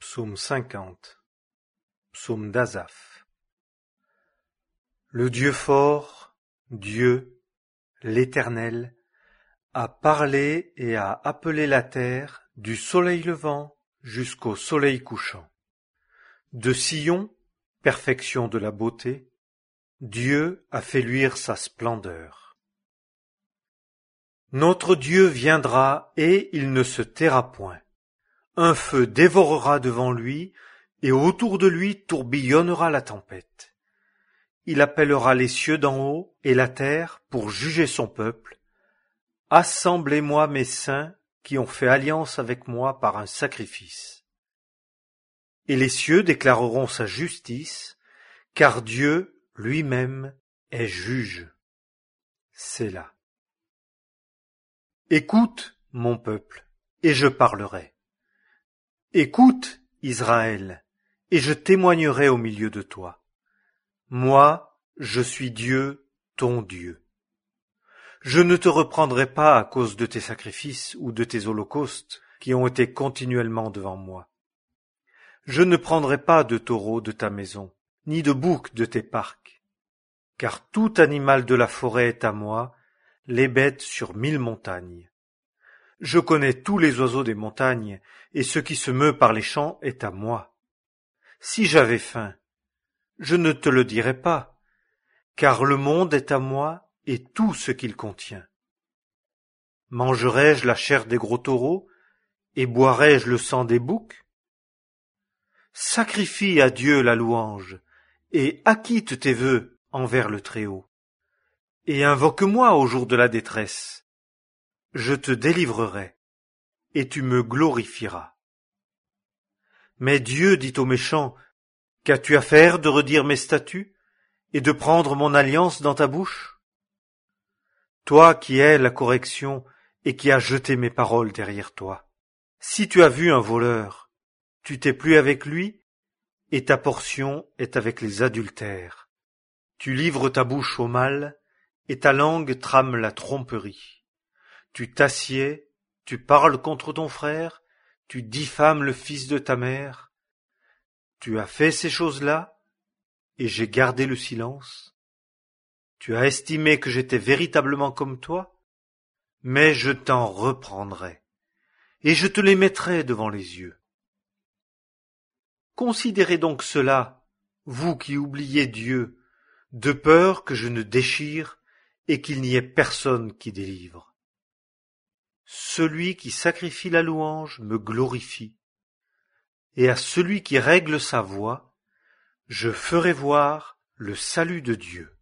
Psaume 50. Psaume d'Asaph. Le Dieu fort, Dieu, l'Éternel, a parlé et a appelé la terre du soleil levant jusqu'au soleil couchant. De Sion, perfection de la beauté, Dieu a fait luire sa splendeur. Notre Dieu viendra et il ne se taira point. Un feu dévorera devant lui, et autour de lui tourbillonnera la tempête. Il appellera les cieux d'en haut et la terre pour juger son peuple. Assemblez-moi mes saints qui ont fait alliance avec moi par un sacrifice. Et les cieux déclareront sa justice, car Dieu lui-même est juge. Sélah. Écoute, mon peuple, et je parlerai. Écoute, Israël, et je témoignerai au milieu de toi. Moi, je suis Dieu, ton Dieu. Je ne te reprendrai pas à cause de tes sacrifices ou de tes holocaustes qui ont été continuellement devant moi. Je ne prendrai pas de taureau de ta maison, ni de bouc de tes parcs, car tout animal de la forêt est à moi, les bêtes sur 1000 montagnes. Je connais tous les oiseaux des montagnes, et ce qui se meut par les champs est à moi. Si j'avais faim, je ne te le dirais pas, car le monde est à moi et tout ce qu'il contient. Mangerai-je la chair des gros taureaux, et boirai-je le sang des boucs? Sacrifie à Dieu la louange, et acquitte tes vœux envers le Très-Haut. Et invoque-moi au jour de la détresse. Je te délivrerai, et tu me glorifieras. Mais Dieu dit aux méchants, qu'as-tu à faire de redire mes statuts, et de prendre mon alliance dans ta bouche? Toi qui hais la correction, et qui as jeté mes paroles derrière toi. Si tu as vu un voleur, tu t'es plu avec lui, et ta portion est avec les adultères. Tu livres ta bouche au mal, et ta langue trame la tromperie. Tu t'assieds, tu parles contre ton frère, tu diffames le fils de ta mère. Tu as fait ces choses-là, et j'ai gardé le silence. Tu as estimé que j'étais véritablement comme toi, mais je t'en reprendrai, et je te les mettrai devant les yeux. Considérez donc cela, vous qui oubliez Dieu, de peur que je ne déchire et qu'il n'y ait personne qui délivre. Celui qui sacrifie la louange me glorifie, et à celui qui règle sa voie, je ferai voir le salut de Dieu.